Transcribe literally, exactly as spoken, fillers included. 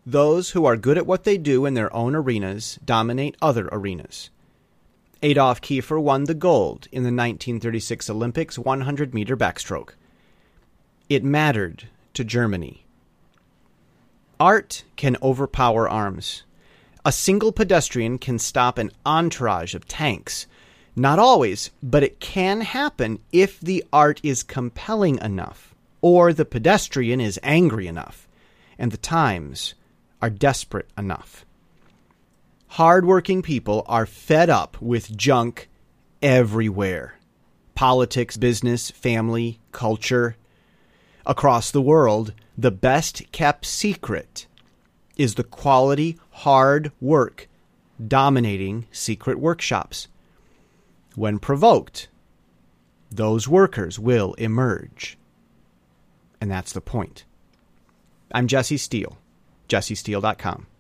Those who are good at what they do in their own arenas dominate other arenas. Adolf Kiefer won the gold in the nineteen thirty-six Olympics one hundred meter backstroke. It mattered to Germany. Art can overpower arms. A single pedestrian can stop an entourage of tanks. Not always, but it can happen if the art is compelling enough, or the pedestrian is angry enough, and the times are desperate enough. Hardworking people are fed up with junk everywhere. Politics, business, family, culture. Across the world, the best-kept secret is the quality, hard work dominating secret workshops. When provoked, those workers will emerge. And that's the point. I'm Jesse Steele, jesse steele dot com.